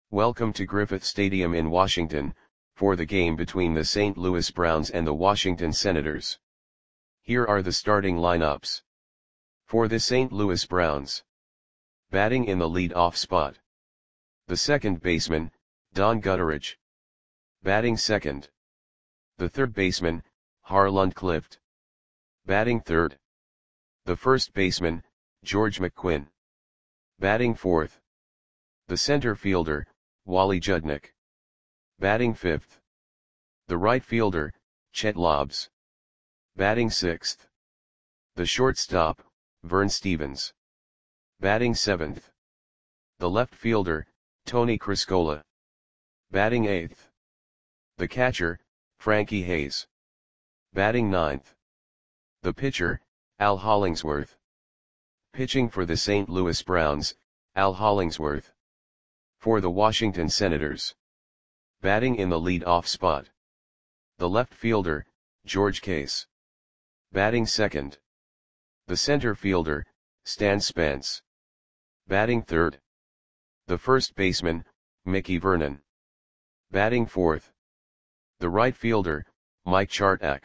Welcome to Griffith Stadium in Washington, for the game between the St. Louis Browns and the Washington Senators. Here are the starting lineups. For the St. Louis Browns. Batting in the lead-off spot. The second baseman, Don Gutteridge. Batting second. The third baseman, Harlan Clift. Batting third. The first baseman, George McQuinn. Batting fourth. The center fielder, Wally Judnick. Batting fifth. The right fielder, Chet Lobbs. Batting sixth. The shortstop, Vern Stephens. Batting seventh. The left fielder, Tony Criscola. Batting eighth. The catcher, Frankie Hayes. Batting ninth. The pitcher, Al Hollingsworth. Pitching for the St. Louis Browns, Al Hollingsworth. For the Washington Senators. Batting in the lead-off spot. The left fielder, George Case. Batting second. The center fielder, Stan Spence. Batting third. The first baseman, Mickey Vernon. Batting fourth. The right fielder, Mike Chartak.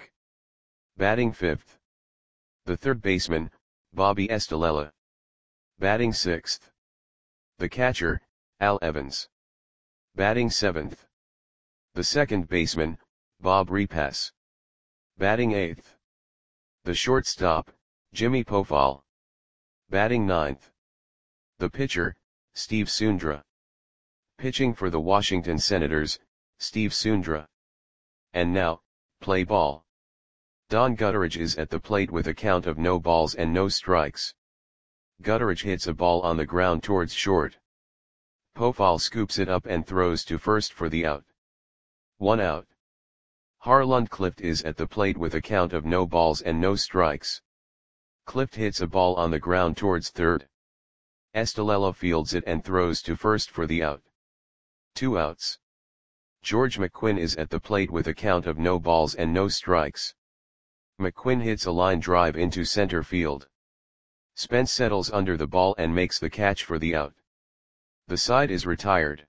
Batting fifth. The third baseman, Bobby Estalella. Batting sixth. The catcher, Al Evans. Batting seventh. The second baseman, Bob Repass. Batting eighth. The shortstop, Jimmy Pofall. Batting ninth. The pitcher, Steve Sundra. Pitching for the Washington Senators, Steve Sundra. And now, play ball. Don Gutteridge is at the plate with a count of no balls and no strikes. Gutteridge hits a ball on the ground towards short. Pofall scoops it up and throws to first for the out. 1 out. Harlan Clift is at the plate with a count of no balls and no strikes. Clift hits a ball on the ground towards third. Estalella fields it and throws to first for the out. 2 outs. George McQuinn is at the plate with a count of no balls and no strikes. McQuinn hits a line drive into center field. Spence settles under the ball and makes the catch for the out. The side is retired.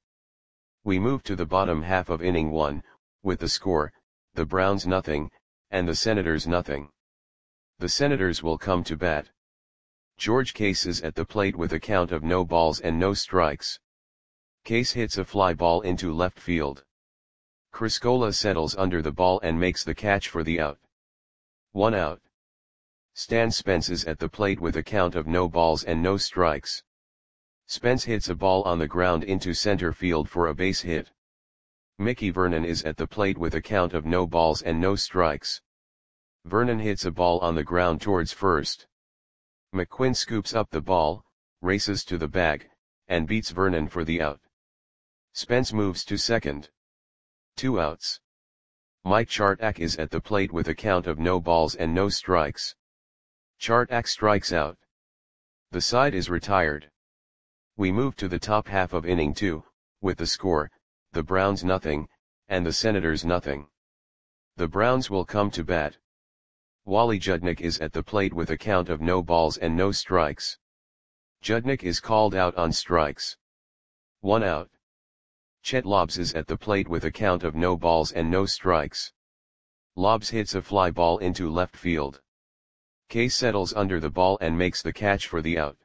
We move to the bottom half of inning 1, with the score, the Browns nothing, and the Senators nothing. The Senators will come to bat. George Case is at the plate with a count of no balls and no strikes. Case hits a fly ball into left field. Criscola settles under the ball and makes the catch for the out. 1 out. Stan Spence is at the plate with a count of no balls and no strikes. Spence hits a ball on the ground into center field for a base hit. Mickey Vernon is at the plate with a count of no balls and no strikes. Vernon hits a ball on the ground towards first. McQuinn scoops up the ball, races to the bag, and beats Vernon for the out. Spence moves to second. 2 outs. Mike Chartak is at the plate with a count of no balls and no strikes. Chartak strikes out. The side is retired. We move to the top half of inning 2, with the score, the Browns nothing, and the Senators nothing. The Browns will come to bat. Wally Judnick is at the plate with a count of no balls and no strikes. Judnick is called out on strikes. 1 out. Chet Lobbs is at the plate with a count of no balls and no strikes. Lobbs hits a fly ball into left field. Case settles under the ball and makes the catch for the out.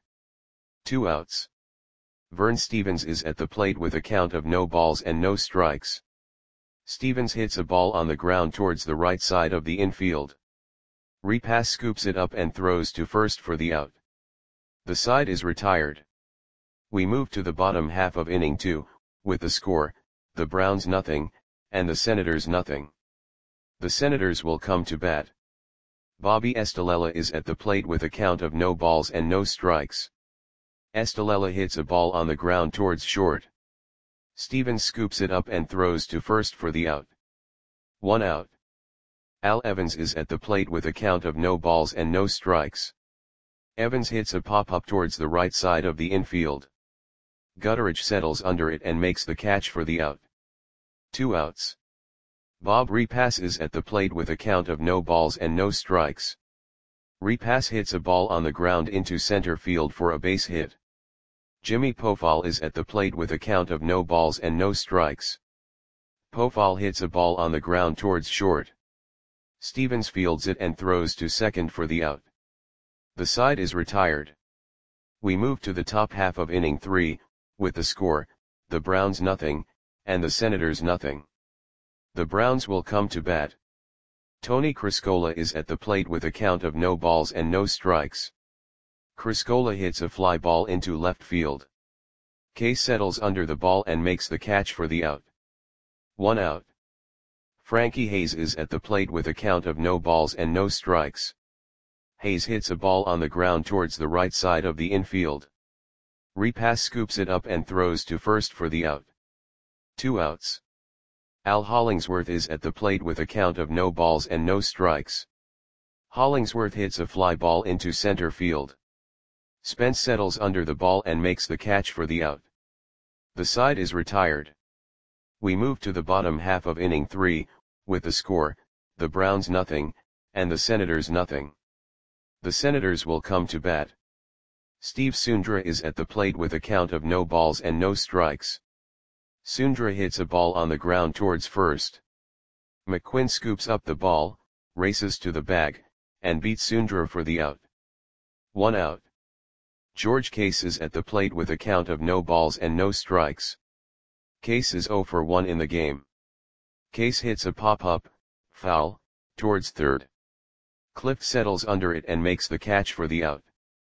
2 outs. Vern Stephens is at the plate with a count of no balls and no strikes. Stephens hits a ball on the ground towards the right side of the infield. Repass scoops it up and throws to first for the out. The side is retired. We move to the bottom half of inning 2, with the score, the Browns nothing, and the Senators nothing. The Senators will come to bat. Bobby Estalella is at the plate with a count of no balls and no strikes. Estalella hits a ball on the ground towards short. Stephens scoops it up and throws to first for the out. 1 out. Al Evans is at the plate with a count of no balls and no strikes. Evans hits a pop-up towards the right side of the infield. Gutteridge settles under it and makes the catch for the out. 2 outs. Bob Repass is at the plate with a count of no balls and no strikes. Repass hits a ball on the ground into center field for a base hit. Jimmy Pofall is at the plate with a count of no balls and no strikes. Pofall hits a ball on the ground towards short. Stevens fields it and throws to second for the out. The side is retired. We move to the top half of inning 3, with the score, the Browns nothing, and the Senators nothing. The Browns will come to bat. Tony Criscola is at the plate with a count of no balls and no strikes. Criscola hits a fly ball into left field. Case settles under the ball and makes the catch for the out. 1 out. Frankie Hayes is at the plate with a count of no balls and no strikes. Hayes hits a ball on the ground towards the right side of the infield. Repass scoops it up and throws to first for the out. 2 outs. Al Hollingsworth is at the plate with a count of no balls and no strikes. Hollingsworth hits a fly ball into center field. Spence settles under the ball and makes the catch for the out. The side is retired. We move to the bottom half of inning 3, with the score, the Browns nothing, and the Senators nothing. The Senators will come to bat. Steve Sundra is at the plate with a count of no balls and no strikes. Sundra hits a ball on the ground towards first. McQuinn scoops up the ball, races to the bag, and beats Sundra for the out. 1 out. George Case is at the plate with a count of no balls and no strikes. Case is 0 for 1 in the game. Case hits a pop-up, foul, towards third. Clift settles under it and makes the catch for the out.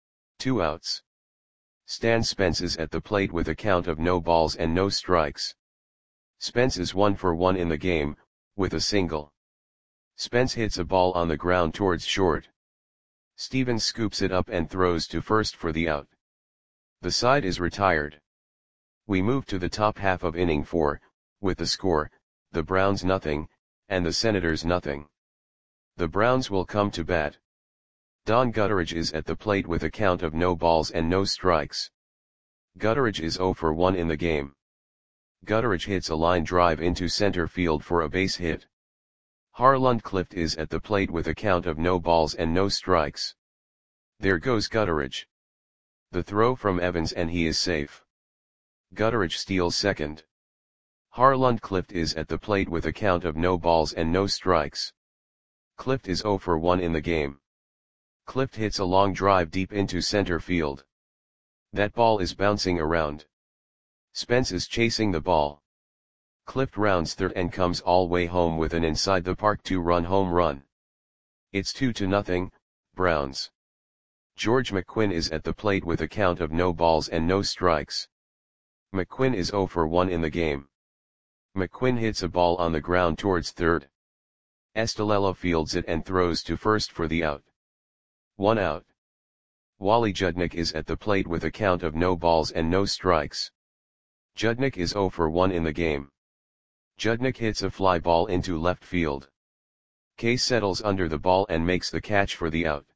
2 outs. Stan Spence is at the plate with a count of no balls and no strikes. Spence is 1 for 1 in the game, with a single. Spence hits a ball on the ground towards short. Stevens scoops it up and throws to first for the out. The side is retired. We move to the top half of inning 4, with the score, the Browns nothing, and the Senators nothing. The Browns will come to bat. Don Gutteridge is at the plate with a count of no balls and no strikes. Gutteridge is 0 for 1 in the game. Gutteridge hits a line drive into center field for a base hit. Harland Clift is at the plate with a count of no balls and no strikes. There goes Gutteridge. The throw from Evans and he is safe. Gutteridge steals second. Harland Clift is at the plate with a count of no balls and no strikes. Clift is 0 for 1 in the game. Clift hits a long drive deep into center field. That ball is bouncing around. Spence is chasing the ball. Clift rounds third and comes all way home with an inside the park 2-run home run. It's 2-0, Browns. George McQuinn is at the plate with a count of no balls and no strikes. McQuinn is 0 for 1 in the game. McQuinn hits a ball on the ground towards third. Estalella fields it and throws to first for the out. 1 out. Wally Judnick is at the plate with a count of no balls and no strikes. Judnick is 0 for 1 in the game. Judnick hits a fly ball into left field. Case settles under the ball and makes the catch for the out.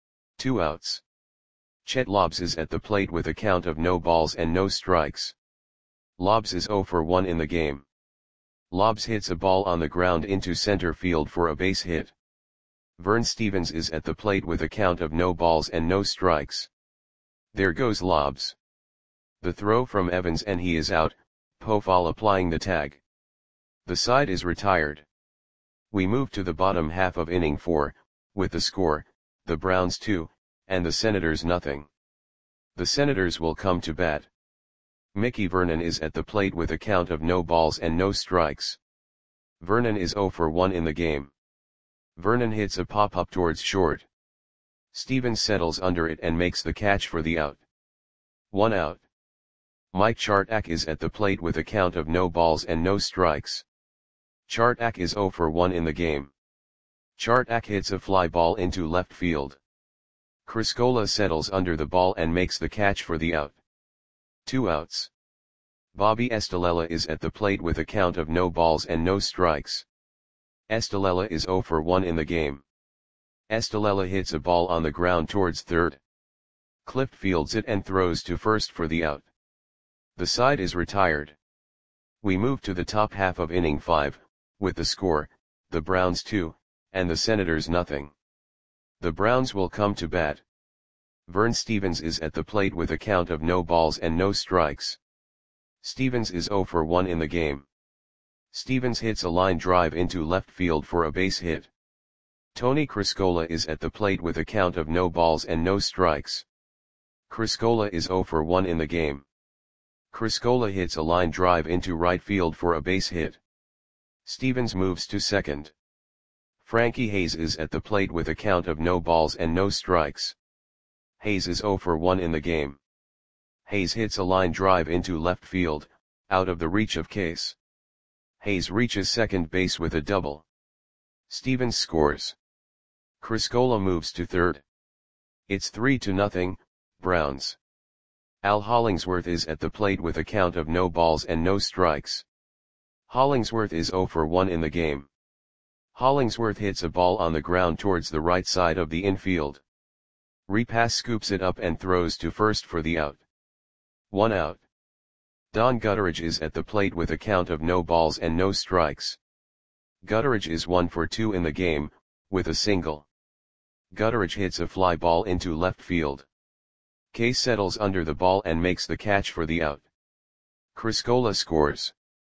2 outs. Chet Lobbs is at the plate with a count of no balls and no strikes. Lobbs is 0 for 1 in the game. Lobbs hits a ball on the ground into center field for a base hit. Vern Stevens is at the plate with a count of no balls and no strikes. There goes Lobbs. The throw from Evans and he is out, Pofall applying the tag. The side is retired. We move to the bottom half of inning 4, with the score, the Browns 2, and the Senators nothing. The Senators will come to bat. Mickey Vernon is at the plate with a count of no balls and no strikes. Vernon is 0 for 1 in the game. Vernon hits a pop-up towards short. Stevens settles under it and makes the catch for the out. 1 out. Mike Chartak is at the plate with a count of no balls and no strikes. Chartak is 0 for 1 in the game. Chartak hits a fly ball into left field. Criscola settles under the ball and makes the catch for the out. 2 outs. Bobby Estalella is at the plate with a count of no balls and no strikes. Estalella is 0 for 1 in the game. Estalella hits a ball on the ground towards third. Clift fields it and throws to first for the out. The side is retired. We move to the top half of inning 5, with the score, the Browns 2, and the Senators nothing. The Browns will come to bat. Vern Stevens is at the plate with a count of no balls and no strikes. Stevens is 0 for 1 in the game. Stevens hits a line drive into left field for a base hit. Tony Criscola is at the plate with a count of no balls and no strikes. Criscola is 0 for 1 in the game. Criscola hits a line drive into right field for a base hit. Stevens moves to second. Frankie Hayes is at the plate with a count of no balls and no strikes. Hayes is 0 for 1 in the game. Hayes hits a line drive into left field, out of the reach of Case. Hayes reaches second base with a double. Stevens scores. Criscola moves to third. It's 3-0, Browns. Al Hollingsworth is at the plate with a count of no balls and no strikes. Hollingsworth is 0 for 1 in the game. Hollingsworth hits a ball on the ground towards the right side of the infield. Repass scoops it up and throws to first for the out. 1 out. Don Gutteridge is at the plate with a count of no balls and no strikes. Gutteridge is 1 for 2 in the game, with a single. Gutteridge hits a fly ball into left field. Case settles under the ball and makes the catch for the out. Criscola scores.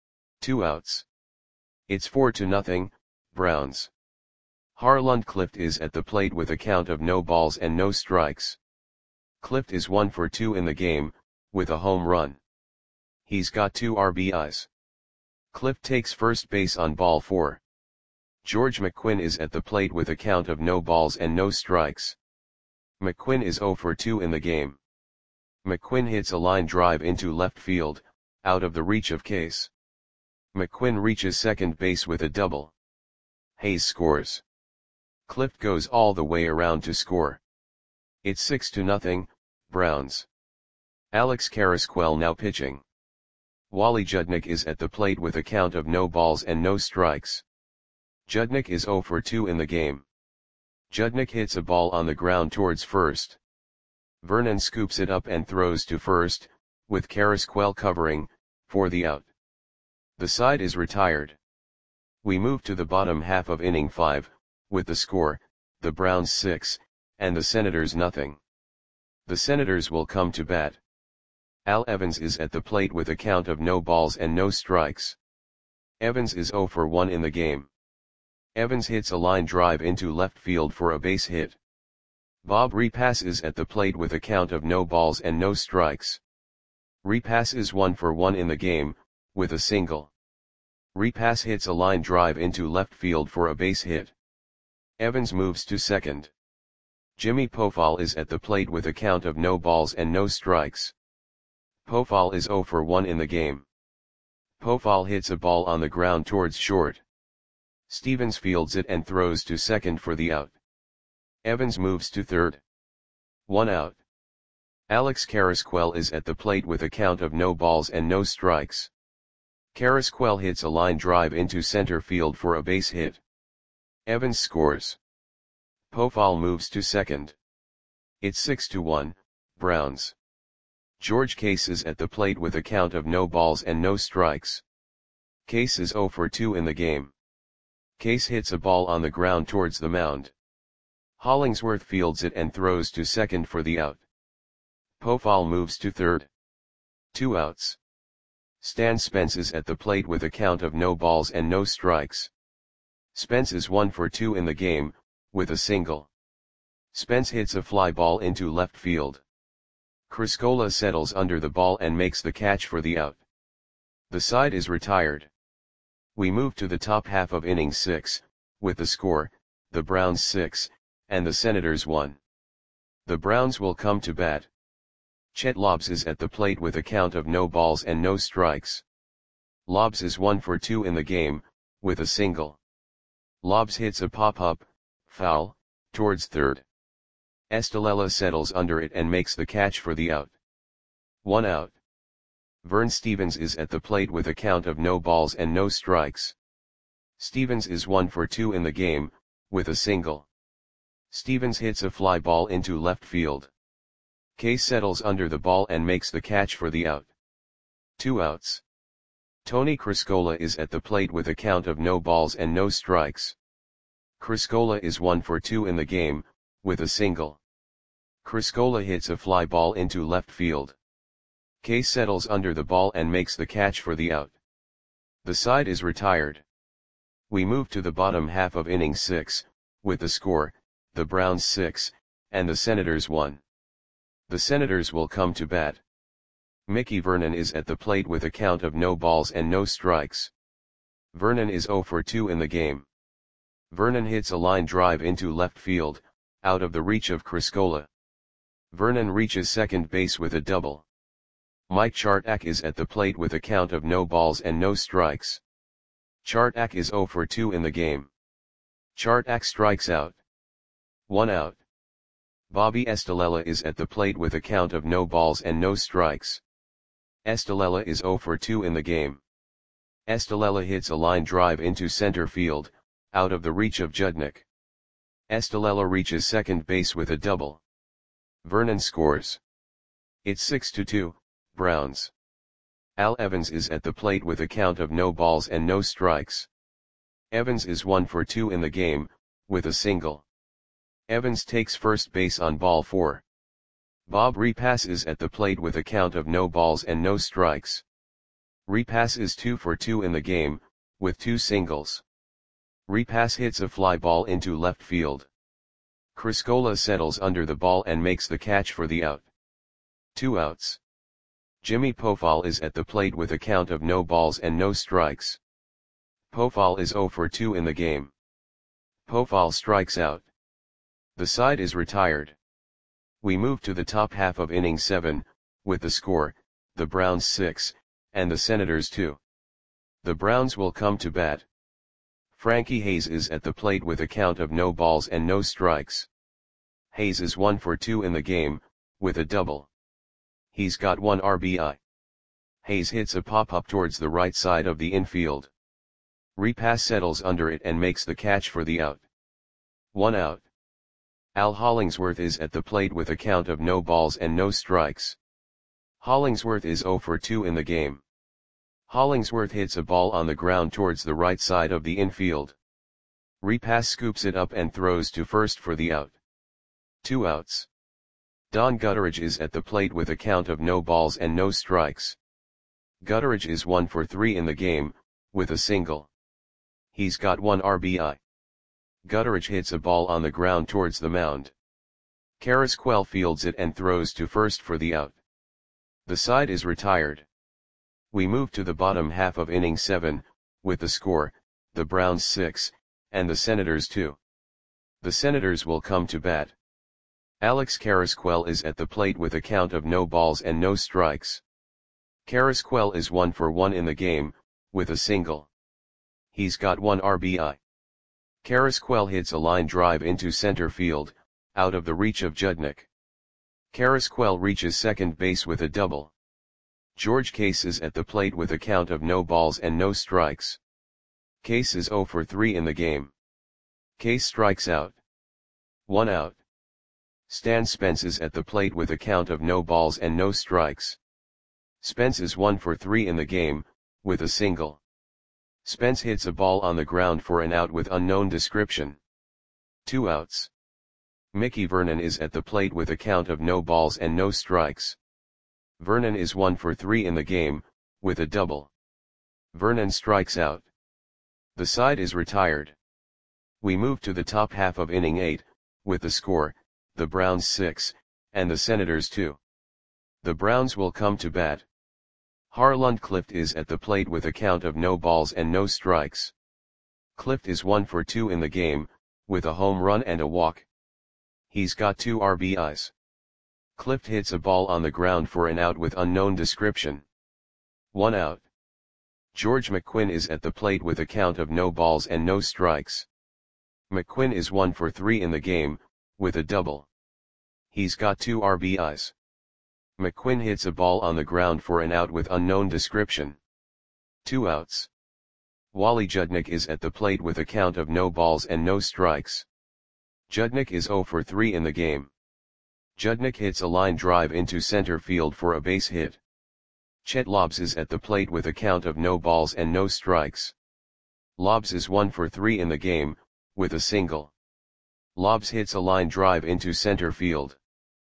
2 outs. It's 4-0, Browns. Harland Clift is at the plate with a count of no balls and no strikes. Clift is 1 for 2 in the game, with a home run. He's got 2 RBIs. Clift takes first base on ball 4. George McQuinn is at the plate with a count of no balls and no strikes. McQuinn is 0 for 2 in the game. McQuinn hits a line drive into left field, out of the reach of Case. McQuinn reaches second base with a double. Hayes scores. Clift goes all the way around to score. It's 6-0, Browns. Alex Carrasquel now pitching. Wally Judnick is at the plate with a count of no balls and no strikes. Judnick is 0 for 2 in the game. Judnick hits a ball on the ground towards first. Vernon scoops it up and throws to first, with Carrasquel covering, for the out. The side is retired. We move to the bottom half of inning 5, with the score, the Browns 6, and the Senators nothing. The Senators will come to bat. Al Evans is at the plate with a count of no balls and no strikes. Evans is 0 for 1 in the game. Evans hits a line drive into left field for a base hit. Bob Repass is at the plate with a count of no balls and no strikes. Repass is 1 for 1 in the game, with a single. Repass hits a line drive into left field for a base hit. Evans moves to second. Jimmy Pofall is at the plate with a count of no balls and no strikes. Pofall is 0 for 1 in the game. Pofall hits a ball on the ground towards short. Stevens fields it and throws to second for the out. Evans moves to third. 1 out. Alex Carrasquel is at the plate with a count of no balls and no strikes. Carrasquel hits a line drive into center field for a base hit. Evans scores. Pofall moves to second. It's 6-1, Browns. George Case is at the plate with a count of no balls and no strikes. Case is 0 for 2 in the game. Case hits a ball on the ground towards the mound. Hollingsworth fields it and throws to second for the out. Pofall moves to third. 2 outs. Stan Spence is at the plate with a count of no balls and no strikes. Spence is 1 for 2 in the game, with a single. Spence hits a fly ball into left field. Criscola settles under the ball and makes the catch for the out. The side is retired. We move to the top half of inning 6, with the score, the Browns 6, and the Senators 1. The Browns will come to bat. Chet Lobbs is at the plate with a count of no balls and no strikes. Lobbs is 1 for 2 in the game, with a single. Lobbs hits a pop-up, foul, towards third. Estalella settles under it and makes the catch for the out. 1 out. Vern Stevens is at the plate with a count of no balls and no strikes. Stevens is 1 for 2 in the game, with a single. Stevens hits a fly ball into left field. Case settles under the ball and makes the catch for the out. 2 outs. Tony Criscola is at the plate with a count of no balls and no strikes. Criscola is 1 for 2 in the game, with a single. Criscola hits a fly ball into left field. Case settles under the ball and makes the catch for the out. The side is retired. We move to the bottom half of inning 6, with the score, the Browns 6, and the Senators 1. The Senators will come to bat. Mickey Vernon is at the plate with a count of no balls and no strikes. Vernon is 0 for 2 in the game. Vernon hits a line drive into left field, out of the reach of Criscola. Vernon reaches second base with a double. Mike Chartak is at the plate with a count of no balls and no strikes. Chartak is 0 for 2 in the game. Chartak strikes out. 1 out. Bobby Estalella is at the plate with a count of no balls and no strikes. Estalella is 0 for 2 in the game. Estalella hits a line drive into center field, out of the reach of Judnick. Estalella reaches second base with a double. Vernon scores. It's 6-2, Browns. Al Evans is at the plate with a count of no balls and no strikes. Evans is 1 for 2 in the game, with a single. Evans takes first base on ball 4. Bob Repass is at the plate with a count of no balls and no strikes. Repass is 2 for 2 in the game, with 2 singles. Repass hits a fly ball into left field. Criscola settles under the ball and makes the catch for the out. 2 outs. Jimmy Pofall is at the plate with a count of no balls and no strikes. Pofall is 0 for 2 in the game. Pofall strikes out. The side is retired. We move to the top half of inning 7, with the score, the Browns 6, and the Senators 2. The Browns will come to bat. Frankie Hayes is at the plate with a count of no balls and no strikes. Hayes is 1 for 2 in the game, with a double. He's got 1 RBI. Hayes hits a pop-up towards the right side of the infield. Repass settles under it and makes the catch for the out. 1 out. Al Hollingsworth is at the plate with a count of no balls and no strikes. Hollingsworth is 0 for 2 in the game. Hollingsworth hits a ball on the ground towards the right side of the infield. Repass scoops it up and throws to first for the out. 2 outs. Don Gutteridge is at the plate with a count of no balls and no strikes. Gutteridge is 1 for 3 in the game, with a single. He's got 1 RBI. Gutteridge hits a ball on the ground towards the mound. Carrasquel fields it and throws to first for the out. The side is retired. We move to the bottom half of inning 7, with the score, the Browns 6, and the Senators 2. The Senators will come to bat. Alex Carrasquel is at the plate with a count of no balls and no strikes. Carrasquel is 1 for 1 in the game, with a single. He's got 1 RBI. Carrasquel hits a line drive into center field, out of the reach of Judnick. Carrasquel reaches second base with a double. George Case is at the plate with a count of no balls and no strikes. Case is 0 for 3 in the game. Case strikes out. 1 out. Stan Spence is at the plate with a count of no balls and no strikes. Spence is 1 for 3 in the game, with a single. Spence hits a ball on the ground for an out with unknown description. 2 outs. Mickey Vernon is at the plate with a count of no balls and no strikes. Vernon is 1 for 3 in the game, with a double. Vernon strikes out. The side is retired. We move to the top half of inning 8, with the score, the Browns 6, and the Senators 2. The Browns will come to bat. Harland Clift is at the plate with a count of no balls and no strikes. Clift is 1 for 2 in the game, with a home run and a walk. He's got 2 RBIs. Clift hits a ball on the ground for an out with unknown description. 1 out. George McQuinn is at the plate with a count of no balls and no strikes. McQuinn is 1 for 3 in the game, with a double. He's got 2 RBIs. McQuinn hits a ball on the ground for an out with unknown description. 2 outs. Wally Judnick is at the plate with a count of no balls and no strikes. Judnick is 0 for 3 in the game. Judnick hits a line drive into center field for a base hit. Chet Lobbs is at the plate with a count of no balls and no strikes. Lobbs is 1 for 3 in the game, with a single. Lobbs hits a line drive into center field.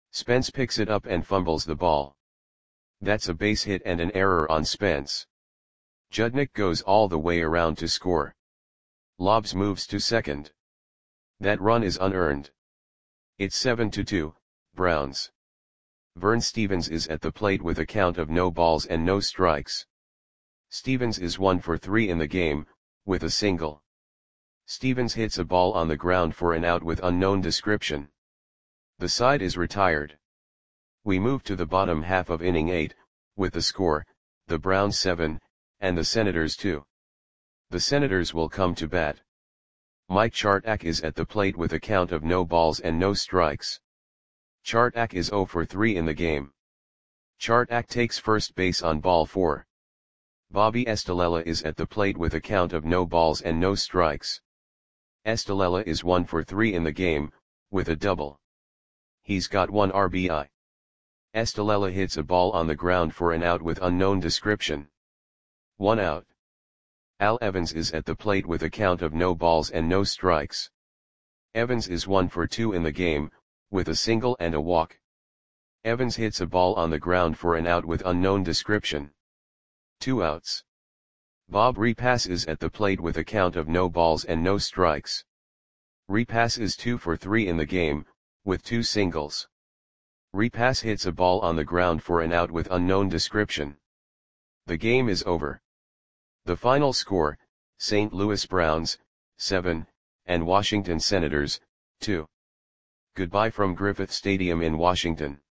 Spence picks it up and fumbles the ball. That's a base hit and an error on Spence. Judnick goes all the way around to score. Lobbs moves to second. That run is unearned. It's 7-2, Browns. Vern Stephens is at the plate with a count of no balls and no strikes. Stephens is 1 for 3 in the game, with a single. Stephens hits a ball on the ground for an out with unknown description. The side is retired. We move to the bottom half of inning 8, with the score, the Browns 7, and the Senators 2. The Senators will come to bat. Mike Chartak is at the plate with a count of no balls and no strikes. Chartak is 0 for 3 in the game. Chartak takes first base on ball 4. Bobby Estalella is at the plate with a count of no balls and no strikes. Estalella is 1 for 3 in the game, with a double. He's got 1 RBI. Estalella hits a ball on the ground for an out with unknown description. 1 out. Al Evans is at the plate with a count of no balls and no strikes. Evans is 1 for 2 in the game, with a single and a walk. Evans hits a ball on the ground for an out with unknown description. 2 outs. Bob Repass is at the plate with a count of no balls and no strikes. Repass is 2 for 3 in the game, with 2 singles. Repass hits a ball on the ground for an out with unknown description. The game is over. The final score, St. Louis Browns, 7, and Washington Senators, 2. Goodbye from Griffith Stadium in Washington.